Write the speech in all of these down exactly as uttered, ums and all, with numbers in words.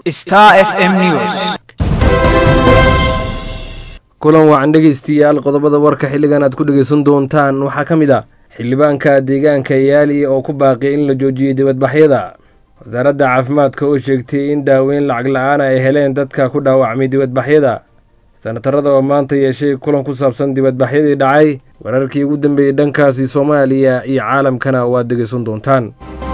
Star F M News. kulan wacan dhegeystayaal qodobada warka xilligan aad ku dhageysan doontaan waxaa ka mid ah xildhibaanka deegaanka yaali oo ku baaqay in la joojiyo dibadbaxyada. wasaaradda caafimaadka oo sheegtay in daaweyn lacag la-aan ay heleen dadka ku dhaawacmay dibadbaxyada. sanatarada oo maanta yeeshay kulan ku saabsan dibadbaxyadii dhacay. wararkii ugu dambeeyey dhankaasi Soomaaliya iyo caalamkana waad dhageysan doontaan.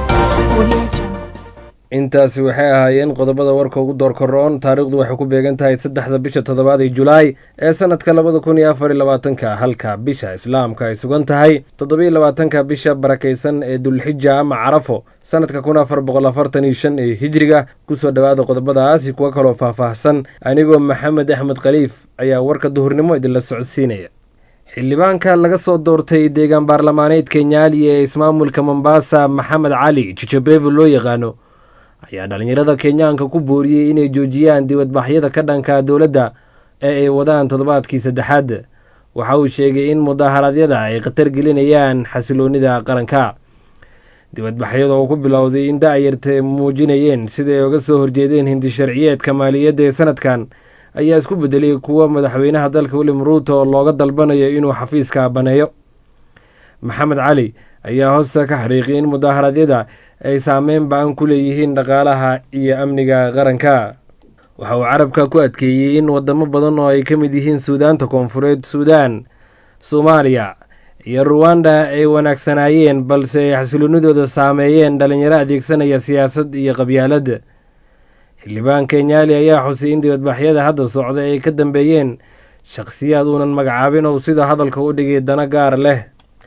intaasi waxay ahaayeen qodobada warka ugu doorkaroon. taariikhdu waxay ku beegan tahay saddexda bisha toddobaad ee Julaay ee sanadka labada kun iyo afar iyo labaatanka, halka bisha Islaamka ay sugan tahay toddoba iyo labaatanka bisha barakeysan ee Dulxija ama Carafo sanadka kun afar boqol afartan iyo shan ee Hijriga. kusoo dhawaada qodobadaasi kuwa kaloo faahfaahsan. anigoo Maxamed Axmed Khaliif ayaa warka duhurnimo idinla socodsiinaya. xildhibaanka laga soo doortay deegaan baarlamaaneedka Nyali ee ismaamulka Mombasa, Maxamed Cali Chichebevu loo yaqaano, ayaa dhalinyarada Kenyaanka ku booriyey inay joojiyaan dibadbaxyada ka dhanka dowladda ee ay wadaan toddobaadkii saddexaad. waxa uu sheegay in mudaaharaadyada ay khatar gelinayaan xasiloonida qaranka. dibadbaxyada oo ku bilowday in da-yarta muujinayeen sida ay uga soo horjeedeen hindi sharciyeedka maaliyadda ee sanadkan ayaa isku bedelay kuwa madaxweynaha dalka William Ruto looga dalbanayo inuu xafiiska baneeyo. Maxamed Cali ayaa hoosta ka xariiqay in mudaaharaadyada ay saameyn ba'an ku leeyihiin dhaqaalaha iyo amniga qaranka. waxa uu carabka ku adkeeyey in wadamo badan oo ay ka mid yihiin Suudaanta Koonfureed, Suudaan, Soomaaliya iyo Rwanda ay wanaagsanaayeen balse ay xasiloonidooda saameeyeen dhalinyaro adeegsanaya siyaasad iyo qabyaalad. xildhibaanka Nyali ayaa xusay in dibadbaxyada hadda socda ay ka dambeeyeen shakhsiyaad uunan magacaabin oo sida hadalka u dhigay dana gaar leh.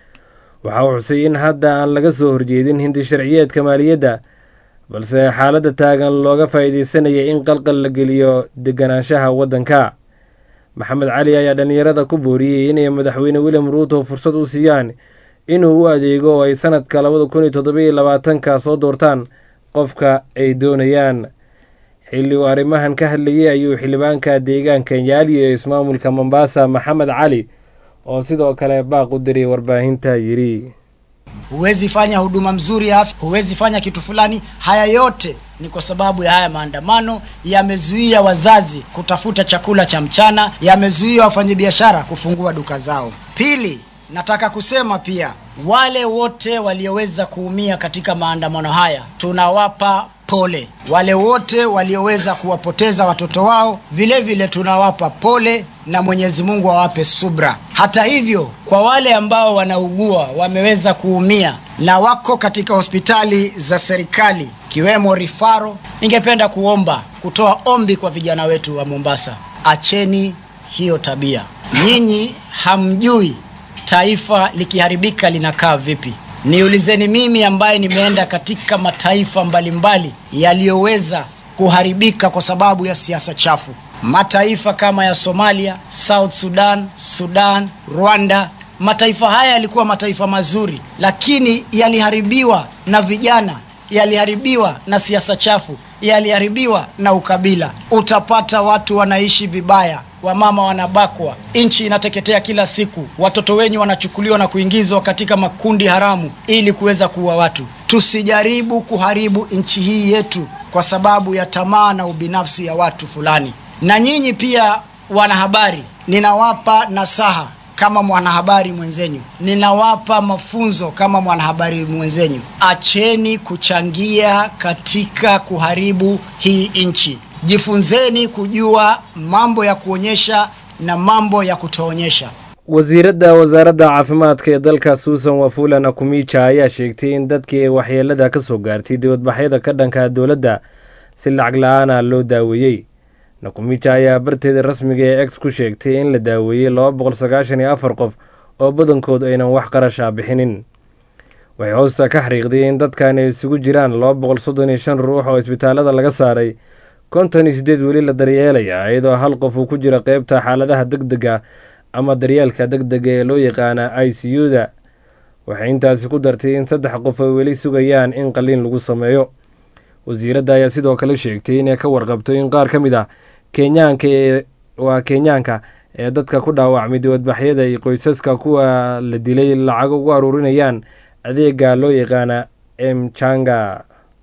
waxa uu xusay in hadda aan laga soo horjeedin hindi sharciyeedka maaliyadda balse xaaladda taagan looga faa'iideysanaya in qalqal la geliyo deganaanshaha waddanka. Maxamed Cali ayaa dhalinyarada ku booriyey inay madaxweyne William Ruto fursad u siiyaan inuu u adeego oo ay sanadka labada kun iyo toddoba iyo labaatanka soo doortaan qofka ay doonayaan. xilli uu arrimahan ka hadlayay ayuu xildhibaanka deegaanka Nyali ee ismaamulka Mombasa, Maxamed Cali, oo sidoo kale baaq u diray warbaahinta yiri, huwezi fanya huduma mzuri ya afya, huwezi fanya kitu fulani. Haya yote ni kwa sababu ya haya maandamano yamezuia wazazi kutafuta chakula cha mchana, yamezuia wafanyabiashara kufungua duka zao. Pili, nataka kusema pia wale wote walioweza kuumia katika maandamano haya tunawapa pole. Wale wote walioweza kuwapoteza watoto wao vile vile tunawapa pole na Mwenyezi Mungu awape subra. Hata hivyo, kwa wale ambao wanaugua, wameweza kuumia na wako katika hospitali za serikali kiwemo Rifaro, ningependa kuomba kutoa ombi kwa vijana wetu wa Mombasa, acheni hiyo tabia. Nyinyi hamjui taifa likiharibika linakaa vipi. Niulizeni mimi ambaye nimeenda katika mataifa mbalimbali yaliyoweza kuharibika kwa sababu ya siasa chafu. Mataifa kama ya Somalia, South Sudan, Sudan, Rwanda. Mataifa haya yalikuwa mataifa mazuri, lakini yaliharibiwa na vijana, yaliharibiwa na siasa chafu, yaliharibiwa na ukabila. Utapata watu wanaishi vibaya, wamama wanabakwa, inchi inateketea kila siku, watoto wenyu wanachukuliwa na kuingizwa katika makundi haramu ili kuweza kuua watu. Tusijaribu kuharibu inchi hii yetu kwa sababu ya tamaa na ubinafsi ya watu fulani. Na nyinyi pia wanahabari, ninawapa nasaha kama mwanahabari mwenzenyu, ninawapa mafunzo kama mwanahabari mwenzenyu. Acheni kuchangia katika kuharibu hii inchi. Jifunzeni kujua mambo ya kuonyesha na mambo ya kutoonyesha. wasiiradda wasaaradda caafimaadka ee dalka Susan Wafula Nakumicha ayaa sheegtay in dadkii waxyeelada ka soo gaartay dibadbaxyada ka dhanka dowladda si lacag la'aan loo daaweeyay. Nakumicha ayaa barteeda rasmiga ee X ku sheegtay in la daaweeyay laba boqol sagaashan iyo afar qof oo badankood aynan wax qarash ah bixinin. waxay hoosta ka xariiqday in dadkan ay isugu jiraan laba boqol soddon iyo shan ruux oo isbitaalada laga saaray, konton iyo siddeed weli la daryeelaya iyadoo hal qof uu ku jira qaybta xaaladaha degdega ama daryeelka degdega ee loo yaqaana I C U-da. waxay intaasi ku dartay in saddex qof ay weli sugayaan in qalliin lagu sameeyo. wasiiradda ayaa sidoo kale sheegtay inay ka warqabto in qaar ka mid ah Kenyaanka ee waa Kenyaanka ee dadka ku dhaawacmay dibadbaxyada iyo qoysaska kuwa la dilay lacag ugu aruurinayaan adeega loo yaqaana Mchanga.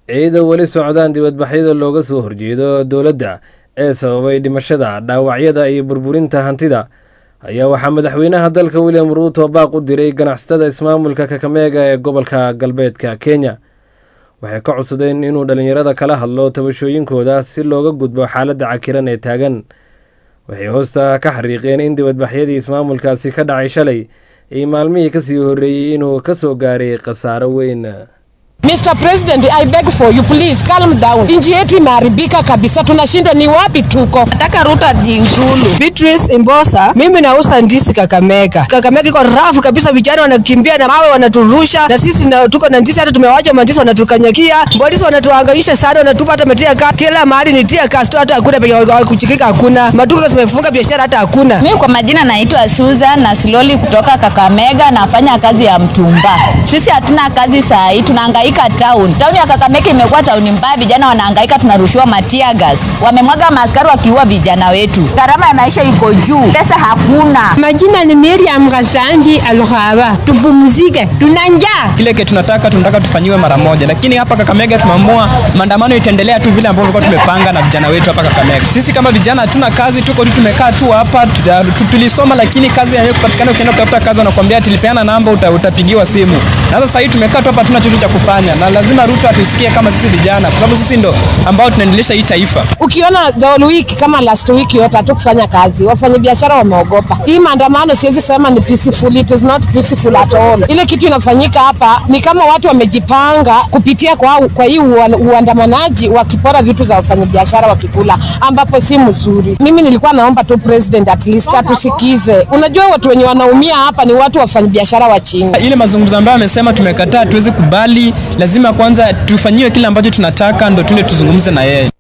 iyadoo weli socdaan dibadbaxyada looga soo horjeedo dowladda ee sababay dhimashada, dhaawacyada iyo burburinta hantida, ayaa waxaa madaxweynaha dalka William Ruto baaq u diray ganacsatada ismaamulka Kakamega ee gobolka galbeedka Kenya. Waxay ka codsadeen inuu dhalinyarada kala hadlo tabashooyinkooda si looga gudbo xaaladda cakiran ee taagan. Waxay hoosta ka xariiqeen in dibadbaxyadii ismaamulkaasi ka dhacay shalay ay maalmihii kasii horreeyay inuu ka soo gaaray khasaaro weyn. Mister President, I beg for you, please calm down. Nchi yetu imeharibika kabisa, tunashindwa ni wapi tuko. Nataka Ruto ajiuzulu. Beatrice Imbosa, mimi nauza ndizi Kakamega. Kakamega iko rafu kabisa, vijana wanakimbia na mawe wanaturusha, na sisi na, tuko na ndizi, hata tumewacha mandizi wanatukanyakia. Polisi wanatuhangaisha sana, wanatupa hata metia ka kila mahali ni tia kasto, hata hakuna penye kuchikika, hakuna. Maduka zimefunga, biashara hata hakuna. Mimi kwa majina naitwa Susan na Siloli kutoka Kakamega, nafanya kazi ya mtumba. Sisi hatuna kazi saa hii, tunahangaika town. Town ya Kakamega imekuwa town mbaya, vijana wanahangaika, tunarushiwa matia gas. Wamemwaga maaskari wakiua vijana wetu. Gharama ya maisha iko juu, pesa hakuna. Majina ni Miriam Gasandi Alghaba. Tupumzike, tuna njaa. Kile kitu tunataka tunataka tufanyiwe mara moja, lakini hapa Kakamega tumeamua maandamano itaendelea tu vile ambavyo tulikuwa tumepanga na vijana wetu hapa Kakamega. Sisi kama vijana hatuna kazi, tuko tu tumekaa tu hapa, tulisoma lakini kazi yenyewe kupatikana, ukienda kutafuta kazi wanakuambia tulipeana namba utapigiwa simu. Na sasa hivi tumekaa tu hapa tuna chochote cha kufanya. Na lazima Ruto atusikie kama sisi vijana, kwa sababu sisi ndo ambao tunaendelesha hii taifa. Ukiona the week kama last week yote hatukufanya kazi, wafanya biashara wameogopa. Hii maandamano siwezi sema ni peaceful, it is not peaceful at all. Ile kitu inafanyika hapa ni kama watu wamejipanga kupitia kwa kwa hii uandamanaji, wakipora vitu za wafanya biashara wakikula, ambapo si mzuri. Mimi nilikuwa naomba tu president at least atusikize. Unajua watu wenye wanaumia hapa ni watu wafanya biashara wa chini. Ile mazungumzo ambayo amesema tumekataa, tuwezi kubali, lazima kwanza tufanyiwe kile ambacho tunataka ndo tunde tuzungumze na yeye.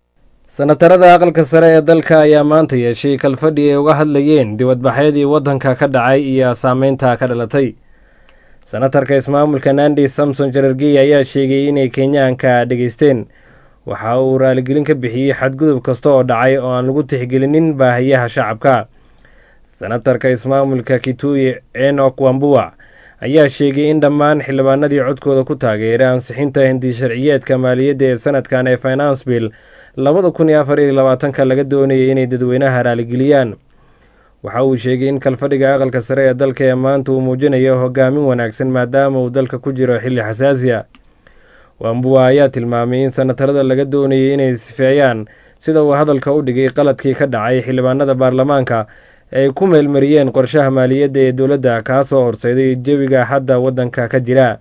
Sanatarada aqalka sare ee dalka ayaa maanta yeeshay kalfadhi ay uga hadlayeen dibadbaxyadii wadanka ka dhacay iyo saameynta ka dhalatay. Sanatarka ismaamulka Nandi Samson Cherargei ayaa sheegay inay Kenyaanka dhageysteen. Waxa uu raaligelin ka bixiyay xadgudub kasta oo dhacay oo aan lagu tixgelinin baahiyaha shacabka. Sanatarka ismaamulka Kitui Enoch Wambua ayaa sheegay in dhammaan xildhibaanadii codkooda ku taageeray ansixinta hindi sharciyeedka maaliyadda ee sanadkan ee Finance Bill laba kun iyo afar iyo labaatan ka laga doonayay inay dadweynaha raaligeliyaan. Waxa uu sheegay in kalfadhiga aqalka sare ee dalka ee maanta uu muujinayo hogaamin wanaagsan maadaama uu dalka ku jiro xilli xasaasi ah. Wambua ayaa tilmaamay in sanatarada laga doonayay inay sifeeyaan sida uu hadalka u dhigay qaladkii ka dhacay xildhibaanada baarlamaanka ay ku meelmariyeen qorshaha maaliyadda ee dowladda kaasoo horseeday jawiga hadda wadanka ka jira.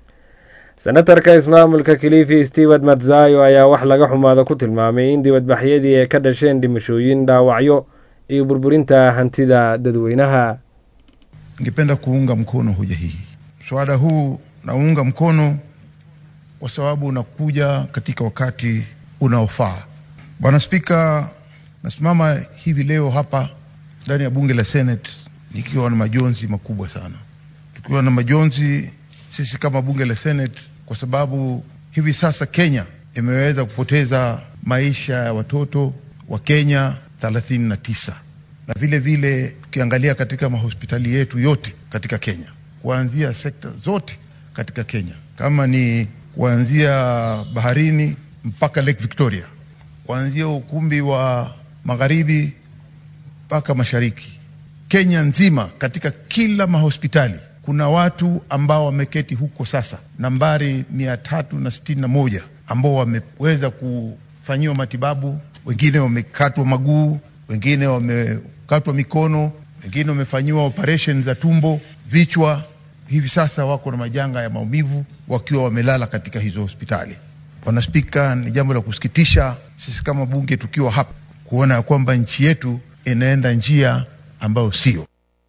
Sanatarka ismaamulka Kilifi Stewart Matzayo ayaa wax laga xumaado ku tilmaamay in dibadbaxyadii ay ka dhasheen dhimashooyin, dhaawacyo iyo burburinta hantida dadweynaha. Ningependa kuunga mkono hoja hii. Swala huu naunga mkono kwa sababu unakuja katika wakati unaofaa. Bwana Spika, nasimama hivi leo hapa ndani ya bunge la Senate nikiwa na majonzi makubwa sana. Tukiwa na majonzi sisi kama bunge la Senate kwa sababu hivi sasa Kenya imeweza kupoteza maisha ya watoto wa Kenya thelathini na tisa. Na vile vile ukiangalia katika mahospitali yetu yote katika Kenya, kuanzia sekta zote katika Kenya, kama ni kuanzia baharini mpaka Lake Victoria, kuanzia ukumbi wa magharibi mpaka mashariki, Kenya nzima katika kila mahospitali kuna watu ambao wameketi huko sasa nambari mia tatu na sitini na moja ambao wameweza kufanyiwa matibabu. Wengine wamekatwa maguu, wengine wamekatwa mikono, wengine wamefanyiwa operation za tumbo, vichwa. Hivi sasa wako na majanga ya maumivu wakiwa wamelala katika hizo hospitali. Bwana Spika, ni jambo la kusikitisha sisi kama bunge tukiwa hapa kuona kwamba nchi yetu inaenda njia ambayo sio.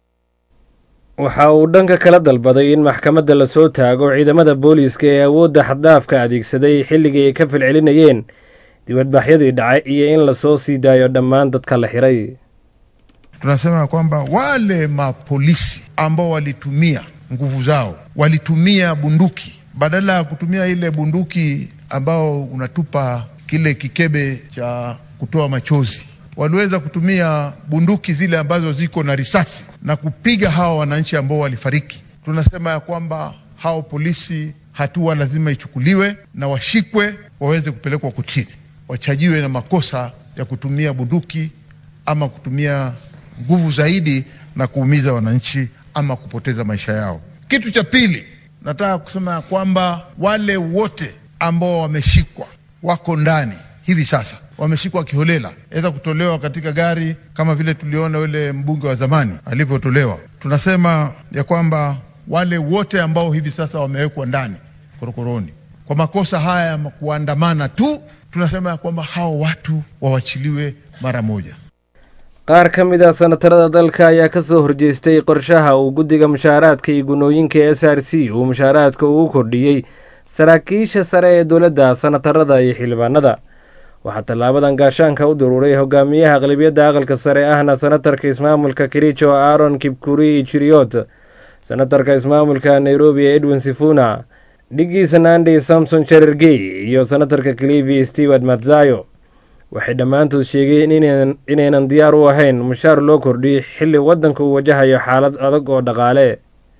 Waxa uu dhanka kala dalbaday in maxkamadda la soo taago ciidamada booliiska ee awoodda xad-dhaafka adeegsaday xilligii ay ka filcelinayeen dibadbaxyadii dhacay iyo in la soo sii daayo dhammaan dadka la xiray. Tunasema kwamba wale mapolisi ambao walitumia nguvu zao, walitumia bunduki, badala ya kutumia ile bunduki ambao unatupa kile kikebe cha kutoa machozi, waliweza kutumia bunduki zile ambazo ziko na risasi na kupiga hao wananchi ambao walifariki. Tunasema ya kwamba hao polisi hatua lazima ichukuliwe na washikwe waweze kupelekwa kotini, wachajiwe na makosa ya kutumia bunduki ama kutumia nguvu zaidi na kuumiza wananchi ama kupoteza maisha yao. Kitu cha pili, nataka kusema kwamba wale wote ambao wameshikwa wako ndani hivi sasa, wameshikwa kiholela, aidha kutolewa katika gari kama vile tuliona yule mbunge wa zamani alivyotolewa. Tunasema ya kwamba wale wote ambao hivi sasa wamewekwa ndani korokoroni kwa makosa haya ya kuandamana tu, tunasema ya kwamba hao watu wawachiliwe mara moja. qaar ka mid ah sanatarada dalka ayaa ka soo horjeestay qorshaha uu guddiga mushaaraadka iyo gunooyinka S R C uu mushaaraadka ugu kordhiyey saraakiisha sare ee dowladda, sanatarada iyo xildhibaanada. waxaa tallaabadan gaashaanka u daruuray hogaamiyaha aqlabiyadda aqalka sare ahna sanatarka ismaamulka Kericho Aaron Kipkuri Chiriot, sanatarka ismaamulka Nairobi Edwin Sifuna, dhigiisa Nandi Samson Cherargei iyo sanatarka Kilifi Stewart Matzayo. waxay dhammaantood sheegeen inaynan diyaar u ahayn mushaar loo kordhiyo xilli waddanka uu wajahayo xaalad adag oo dhaqaale.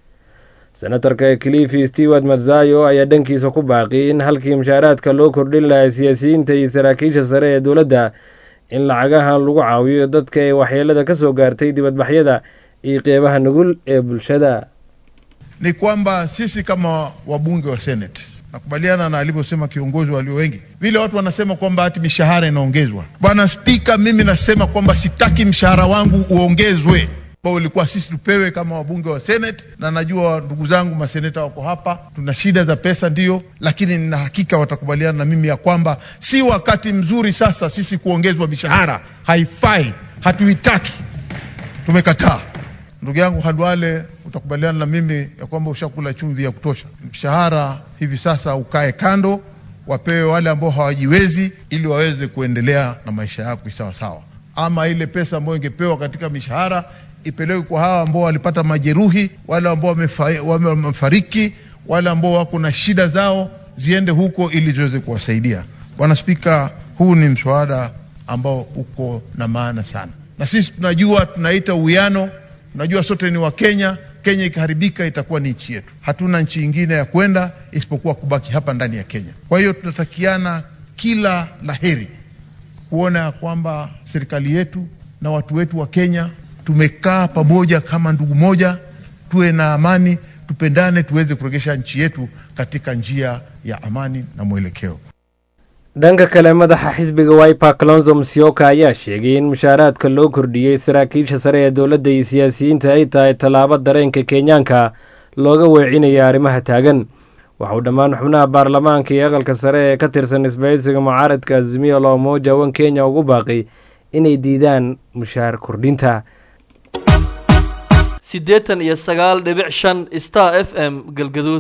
senatarka Kilifi Stewart Matzayo ayaa dhankiisa ku baaqi in halkii mushaaraadka loo kordhin lahaa siyaasiyiinta iyo saraakiisha sare ee dowladda in lacagahan lagu caawiyo dadka ee waxyeelada ka soo gaartay dibadbaxyada iyo qeybaha nugul ee bulshada. Ni kwamba sisi kama wabunge wa Senate nakubaliana na alivyosema kiongozi walio wengi. Vile watu wanasema kwamba ati mishahara inaongezwa. Bwana Spika, mimi nasema kwamba sitaki mshahara wangu uongezwe. Bao ulikuwa sisi tupewe kama wabunge wa Senate, na najua ndugu zangu maseneta wako hapa, tuna shida za pesa ndio, lakini nina hakika watakubaliana na mimi ya kwamba si wakati mzuri sasa sisi kuongezwa mishahara. Haifai, hatuitaki. Tumekataa. Ndugu yangu Khalwale, utakubaliana na mimi ya kwamba ushakula chumvi ya kutosha. Mshahara hivi sasa ukae kando, wapewe wale ambao hawajiwezi ili waweze kuendelea na maisha yao sawa sawa. Ama ile pesa ambayo ingepewa katika mishahara ipelekwe kwa hawa ambao walipata majeruhi, wale ambao wamefariki, wale ambao wako na shida zao, ziende huko ili ziweze kuwasaidia. Bwana Spika, huu ni mswada ambao uko na maana sana. Na sisi tunajua, tunaita uwiano, tunajua sote ni wa Kenya. Kenya ikiharibika itakuwa ni nchi yetu. Hatuna nchi nyingine ya kwenda isipokuwa kubaki hapa ndani ya Kenya. Kwa hiyo tunatakiana kila laheri kuona kwamba serikali yetu na watu wetu wa Kenya tumekaa pamoja kama ndugu moja, tuwe na amani, tupendane, tuweze kurejesha nchi yetu katika njia ya amani na mwelekeo. dhanka kale madaxa xisbiga Wiper Kalonzo Musyoka ayaa sheegay in mushaaraadka loo kordhiyey saraakiisha sare ee dowladda iyo siyaasiyiinta ay tahay tallaabo dareenka Kenyaanka looga weecinayo arrimaha taagan. waxa uu dhammaan xubnaha baarlamaanka iyo aqalka sare ee ka tirsan isbahaysiga mucaaradka Azimio la Umoja One Kenya ugu baaqay inay diidaan mushaar kordhinta. siddeetan iyo sagaal dhibic shan Star F M Galgaduud.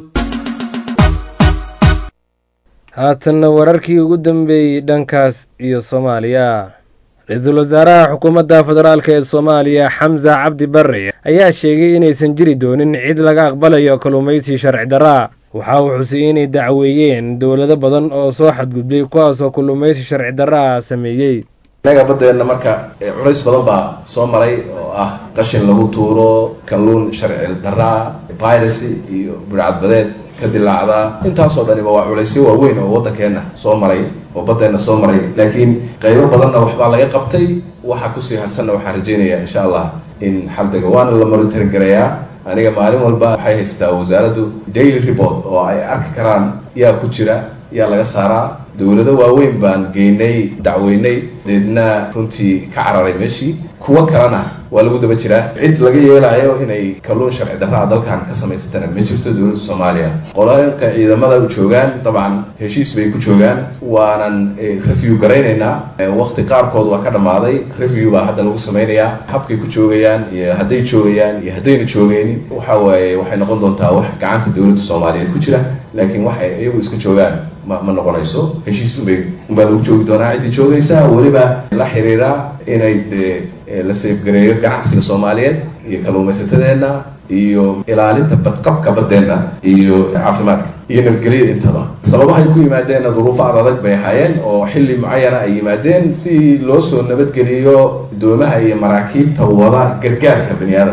haatanna wararkii ugu dambeeyey dhankaas iyo Soomaaliya. Ra'iisul Wasaaraha Xukuumadda Federaalka ee Soomaaliya Xamza Cabdi Barre ayaa sheegay inaysan jiri doonin cid laga aqbalayo kalluumaysi sharci darra. waxa uu xusay inay dacweeyeen dowlado badan oo soo xadgudbay kuwaas oo kalluumaysi sharci darra sameeyey. naga badeena marka culays badan baa soo maray oo ah qashin lagu tuuro, kalluun sharci darra, piracy iyo burcad badeed ka dilaacda. intaas oo dhan waa culaysyo waaweyn oo waddankeena soo maray oo badeena soo maray, laakiin qaybo badanna waxba laga qabtay. waxa ku sii harsanna waxaan rajaynayaa insha Allah in xaldaga waana la monitoring gareeyaa. aniga maalin walba waxay haystaa wasaaraddu daily report oo ay arki karaan yaa ku jira, yaa laga saaraa. dowlado waaweyn baan geynay, dacweynay, deedna runtii ka cararay meeshii. kuwa kalena waa lagu daba jiraa. cid laga yeelayo inay kalluun sharci darra dalkan ka samaysatana ma jirto dowladda Soomaaliya. qolaalka ciidamada u joogaan dabcan heshiis bay ku joogaan, waanan review gareynaynaa. waqti qaarkood waa ka dhamaaday, review baa hadda lagu sameynayaa. habkay ku joogayaan iyo hadday joogayaan iyo haddayna joogaynin waxa waaye waxay noqon doontaa wax gacanta dowladda Soomaaliyeed ku jira, laakiin waxay iyagu iska joogaan ma ma noqonayso. heshiis bay unbaa lagu joogi doonaa. cidii joogaysa weliba la xiriira inay la safegareeyo ganacsiga Soomaaliyeed iyo kalluumaysatadeena iyo ilaalinta badqabka badeena iyo caafimaadka iyo nabadgelyada intaba. sababaha ay ku yimaadeen duruufo adag bay hayeen oo xilli mucayyana ay yimaadeen si loo soo nabadgeliyo doomaha iyo maraakiibta wada gargaarka bani'aadamka.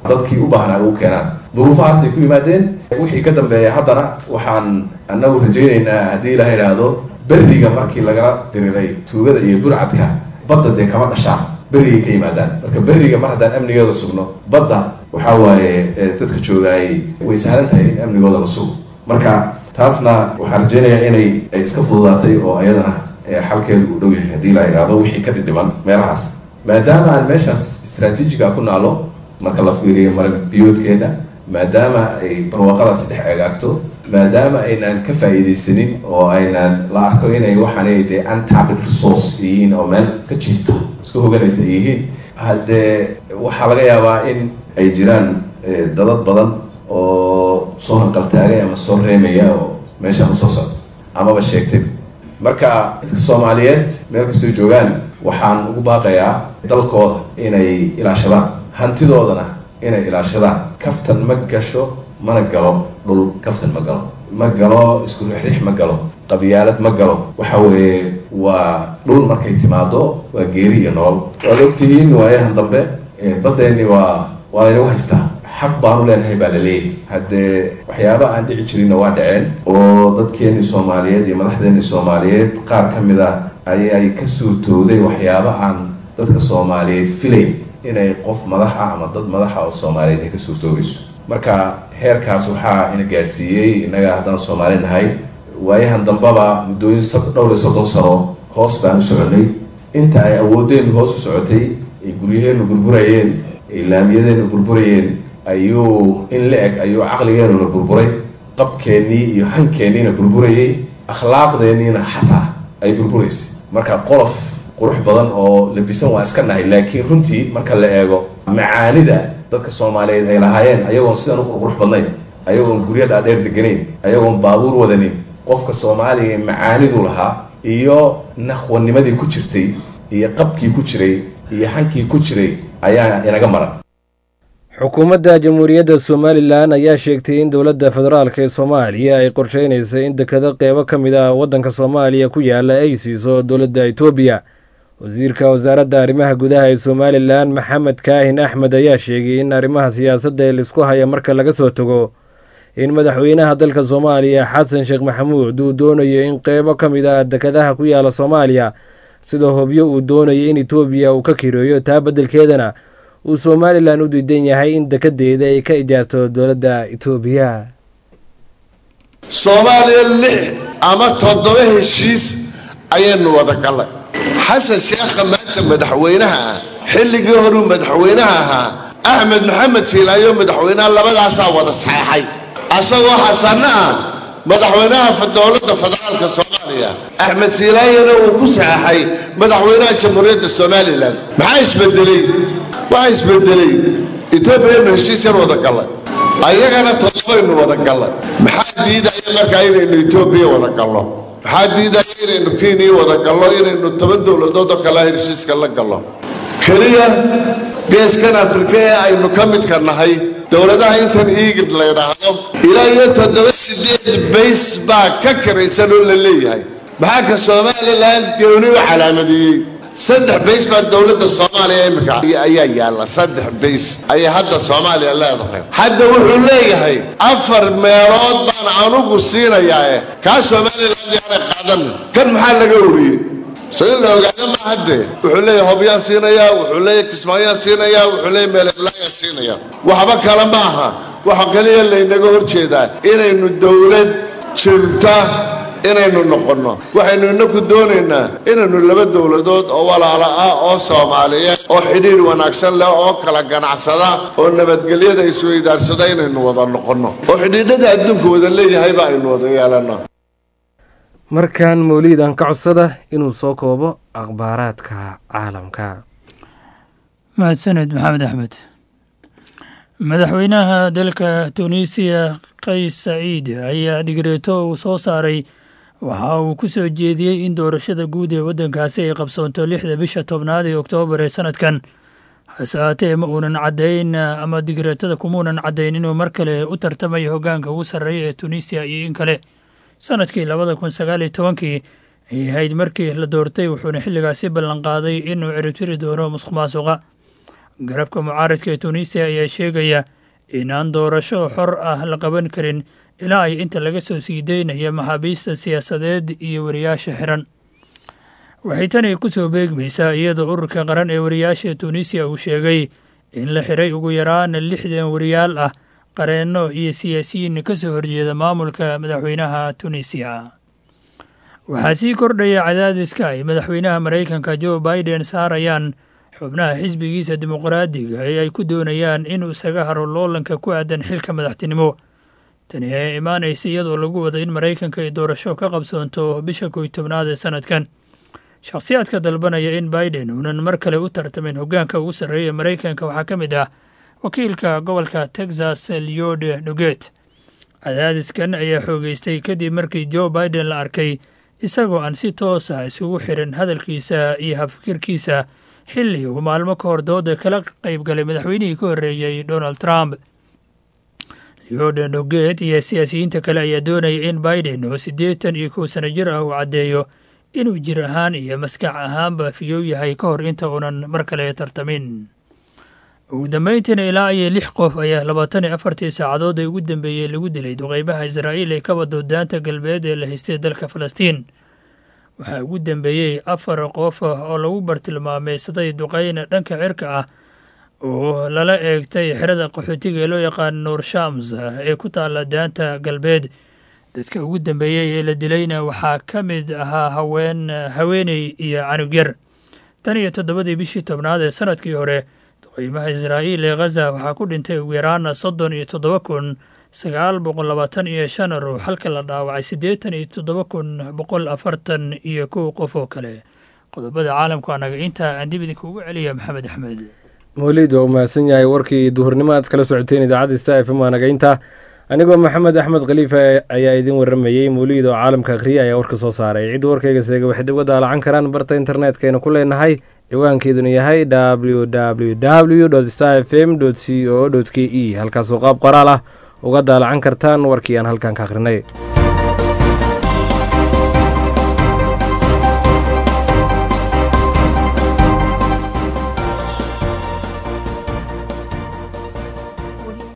dadkii u baahnaa ugu keenaan duruufahaasay ku yimaadeen wixii ka dambeeya haddana waxaan annagu rajaynaynaa haddii la yidhaahdo berriga markii lagala diriray tuugada iyo burcadka badda dee kama dhashaan berrigay ka yimaadaan marka berriga mar haddaan amnigeeda sugno badda waxaa waaye dadka joogaayay way sahlan tahay in amnigooda la sugo marka taasna waxaan rajaynayaa inay ay iska fududaatay oo ayadana xalkeedu uu dhow yahay haddii la yidhaahdo wixii ka dhidhiman meelahaas maadaama aan meeshaas istraatiijiga ku naalo marka la fiiriyo marag biyoodkeena maadaama ay barwaaqadaasi dhex egaagto maadaama aynaan ka faa'iidaysanin oo aynaan la arko inay waxaanay dee untapped resource yihiin oo meel ka jiifta isku hoganaysa yihiin haddee waxaa laga yaabaa in ay jiraan dadad badan oo soo hanqaltaagay ama soo reemaya oo meeshaan usoo socda amaba sheegtay marka dadka soomaaliyeed meel kastoo joogaan waxaan ugu baaqayaa dalkooda inay ilaashadaan hantidoodana inay ilaashadaan kaftan ma gasho mana galo dhul kaftan ma galo ma galo isku rixrix ma galo qabyaalad ma galo waxa weeye waa dhul markay timaado waa geeri iyo nolol waad ogtihiin waayahan dambe baddeeni waa waa laynagu haystaa xaq baanu leenahay baa la leeyahay haddee waxyaaba aan dhici jirinna waa dhaceen oo dadkeeni soomaaliyeed iyo madaxdeeni soomaaliyeed qaar ka mid ah ayay ka suurtooday waxyaaba aan dadka soomaaliyeed filayn inay qof madax ah ama dad madaxa oo soomaaliyeed ay ka suurtoobayso marka heerkaas waxaa ina gaadhsiiyey innaga haddaan soomaali nahay waayahan dambaba muddooyin dhowr iyo soddon sano hoos baan u soconay inta ay awoodeennu hoos u socotay ay guryaheennu burburayeen ay laamiyadeennu burburayeen ayuu in la eg ayuu caqligeenuna burburay qabkeennii iyo hankeenniina burburayay akhlaaqdeenniina xataa ay burburaysay marka qolof qurux badan oo labisan waa iska nahay laakiin runtii marka la eego macaanida dadka soomaaliyeed ay lahaayeen ayagoon sidan u qurqurux badnayn ayagoon guryo dhaadheer deganayn ayagoon baabuur wadanin qofka soomaaliga macaanidu lahaa iyo naqwanimadii ku jirtay iyo qabkii ku jiray iyo hankii ku jiray ayaa inaga maran xukuumadda jamhuuriyadda somalilan ayaa sheegtay in dowladda federaalk ee soomaaliya ay qorsheynaysay in dekado qeybo ka mid ah waddanka soomaaliya ku yaala ay siiso dowladda etoobiya wasiirka wasaaradda arrimaha gudaha ee somalilan maxamed kaahin axmed ayaa sheegay in arrimaha siyaasadda ee laisku haya marka laga soo tago in madaxweynaha dalka soomaaliya xasan sheekh maxamuud uu doonayo in qeybo ka mid ah dekadaha ku yaala soomaaliya sida hobyo uu doonayo in etoobiya uu ka kireeyo taa beddelkeedana uu somalilan u diidan yahay in dekadeeda ay ka ijaarto dowladda etoobiya soomaaliya lix ama toddoba heshiis ayaynu wada gallay xasan sheekha maanta madaxweynaha ah xilligii horuu madaxweynaha ahaa axmed maxamed siilaayo madaxweynaha labadaasaa wada saxeexay asagoo xasanna ah madaxweynaha dowladda federaalka soomaaliya axmed silaayana uu ku saxaxay madaxweynaha jamhuuriyadda somalilan maxaa isbedelay waxaa isbedelay etoobiyanu heshiis yar wada gallay ayagana toddobaynu wada gallay maxaa diidaya markaa inaynu etoobiya wada gallo maxaa diidaya inaynu kenya wada gallo inaynu toban dowladood oo kale heshiiska la gallo keliya geeskan afrika ee aynu ka midka nahay dowladaha intan iigid la yidhaahdo ilaa iyo toddoba sideed bays baa ka karaysan oo la leeyahay maxaa ka somalilan gooni u calaamadeeyey saddex bays baa dowladda soomaaliya imika ayaa yaalla saddex bays ayay hadda soomaaliya leedahay hadda wuxuu leeyahay afar meelood baan anugu siinayaa kaa somalilan yaanay qaadan kan maxaa laga wariyey so in la ogaado ma hadde wuxuu leeyahay hobyaan siinayaa wuxuu leeyahay kismaayaan siinayaa wuxuu leeyahay meelelaayaan siinayaa waxba kale ma aha waxa kaliya laynaga hor jeedaa inaynu dowlad jirta inaynu noqonno waxaynu inaku doonaynaa inaynu laba dowladood oo walaala ah oo soomaaliyeed oo xidhiir wanaagsan leh oo kala ganacsada oo nabadgelyada isweydaarsada inaynu wada noqonno oo xidhiidhada adduunka wada leeyahayba aynu wada yeelanno markan mawliidan ka codsada inuu soo koobo akhbaaraadka caalamka mahadsaned maxamed axmed madaxweynaha dalka tunisiya qays saciid ayaa digreeto uu soo saaray waxa uu ku soo jeediyey in doorashada guud ee waddankaasi ay qabsoonto lixda bisha tobnaad ee oktoobar ee sanadkan hase haatee ma uunan caddayn ama digreetada kumuunan caddayn inuu mar kale u tartamayo hoggaanka ugu sarreeya ee tunisiya iyo in kale sanadkii labada kun sagaal iyo tobankii ay ahayd markii la doortay wuxuuna xilligaasi ballanqaaday inuu ciribtiri doono musuq maasuqa garabka mucaaradka ee tunisiya ayaa sheegaya inaan doorasho xor ah la qaban karin ilaa ay inta laga soo sii daynaya maxaabiista siyaasadeed iyo wariyaasha xiran. waxay tani ku soo beegmaysaa iyadoo ururka qaran ee wariyaasha tunisiya uu sheegay in la xiray ugu yaraan lixdan wariyaal ah, qareenno iyo siyaasiyiin ka soo horjeeda maamulka madaxweynaha tunisiya. waxaa sii kordhaya cadaadiska ay madaxweynaha maraykanka joe biden saarayaan xubnaha xisbigiisa dimuqraadiga ee ay ku doonayaan inuu isaga haro loolanka ku aadan xilka madaxtinimo. tani ayaa imaanaysa iyadoo lagu wado in maraykanka ay doorasho ka qabsoonto bisha kow iyo tobnaad ee sanadkan. shakhsiyaadka dalbanaya in biden uunan mar kale u tartamin hoggaanka ugu sarreeya maraykanka waxaa ka mid ah wakiilka gobolka texas leode doget. cadaadiskan ayaa xoogeystay kadib markii joe biden la arkay isagoo aan si toos ah isugu xirin hadalkiisa iyo habfikirkiisa xilli uu maalmo ka hor dooda kala qayb galay madaxweynihii ka horreeyey donald trump. leode doget iyo siyaasiyiinta kale ayaa doonaya in biden oo siddeetan iyo kow sano jir ah uu caddeeyo inuu jir ahaan iyo maskax ahaanba fiyow yahay ka hor inta uunan mar kale tartamin. ugu dambayntiina ilaa iyo lix qof ayaa labaatan iyo afartii saacadood ee ugu dambeeyey lagu dilay duqeybaha israa'iil ee ka wado daanta galbeed ee la haystay dalka falastiin. waxaa ugu dambeeyey afar qof oo lagu bartilmaameysaday duqeyn dhanka cirka ah oo lala eegtay xerada qaxootiga ee loo yaqaan nuur shams ee ku taala daanta galbeed. dadka ugu dambeeyey ee la dilayna waxaa ka mid ahaa haween haweeney iyo canug yar. tan iyo toddobadii bishii tobnaad ee sanadkii hore duqeymaha israa'iil ee ghaza waxaa ku dhintay ugu yaraan soddon iyo toddoba kun sagaal boqol labaatan iyo shan ruux, halka la dhaawacay siddeetan iyo toddoba kun boqol afartan iyo kow qof oo kale. qodobada caalamku anaga intaa aan dib idinka ugu celiya maxamed axmed. mawliid waa u mahadsan yahay warkii duhurnimo aad kala socoteen idaacadda star f m anaga intaa. anigoo maxamed axmed khaliifa ayaa idin waramayey. mawliid oo caalamka akhriya ayaa warka soo saaray. cidda warkayga seega waxay dib uga daalacan karaan barta internetkayna ku leenahay ciwaankeeduna yahay w w w dot star f m dot c o dot k e halkaasoo qaab qoraal ah uga daalacan kartaan warkii aan halkan ka akhrinay.